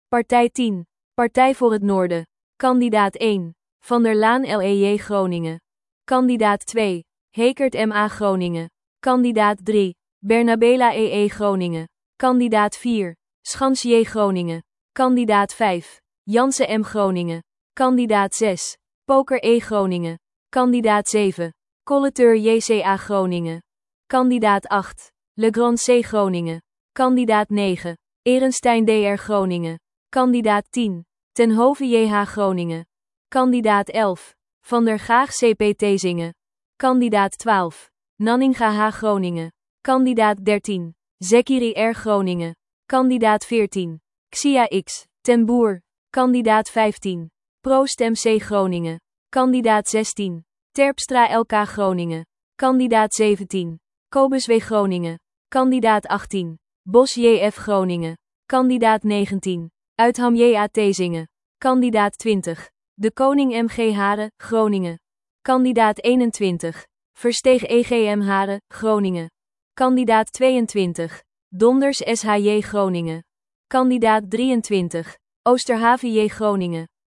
Partij 10. Partij voor het Noorden. Kandidaat 1. Van der Laan LEJ Groningen. Kandidaat 2. Hekert MA Groningen. Kandidaat 3. Bernabela EE Groningen. Kandidaat 4. Schans J Groningen. Kandidaat 5. Jansen M Groningen. Kandidaat 6. Poker E Groningen. Kandidaat 7. Colleteur JCA Groningen. Kandidaat 8. Legrand C Groningen. Kandidaat 9. Ehrenstein DR Groningen. Kandidaat 10. Ten Hove JH Groningen. Kandidaat 11. Van der Gaag CP Thesinge. Kandidaat 12. Nanninga H Groningen. Kandidaat 13. Zekiri R Groningen. Kandidaat 14. Xia X. Ten Boer. Kandidaat 15. Proost MC Groningen. Kandidaat 16. Terpstra LK Groningen. Kandidaat 17. Kobus W Groningen. Kandidaat 18. Bos JF Groningen. Kandidaat 19. Uitham JA Thesinge. Kandidaat 20. De Koning MG Haren, Groningen. Kandidaat 21. Versteeg EGM Haren, Groningen. Kandidaat 22. Donders SHJ Groningen. Kandidaat 23. Oosterhaven J Groningen.